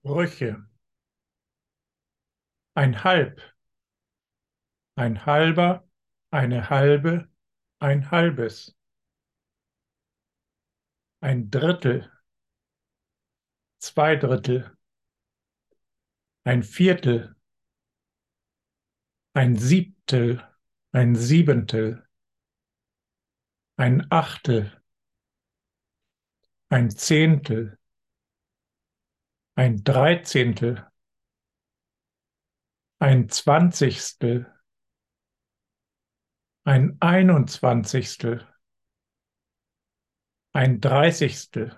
Brüche. Ein Halb, ein halber, eine halbe, ein halbes. Ein Drittel, zwei Drittel, ein Viertel, ein Siebtel, ein Siebentel, ein Achtel, ein Zehntel, ein Dreizehntel, ein Zwanzigstel, ein Einundzwanzigstel, ein Dreißigstel,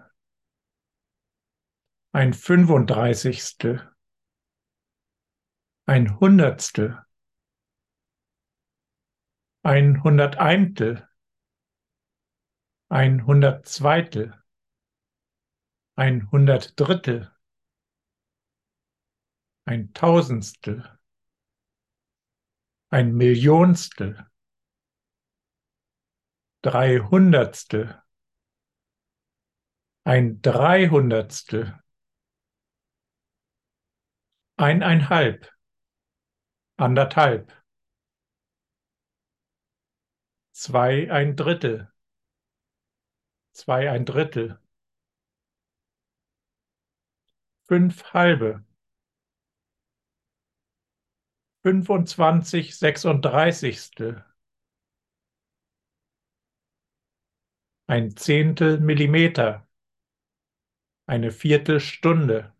ein Fünfunddreißigstel, ein Hundertstel, ein Hunderteintel, ein Hundertzweitel, ein Hundertdrittel, ein Tausendstel, ein Millionstel, Dreihundertstel, ein Dreihundertstel, Eineinhalb, anderthalb, zwei ein Drittel, zwei ein Drittel, fünf halbe, 25 Sechsunddreißigstel, ein Zehntel Millimeter, eine Viertelstunde,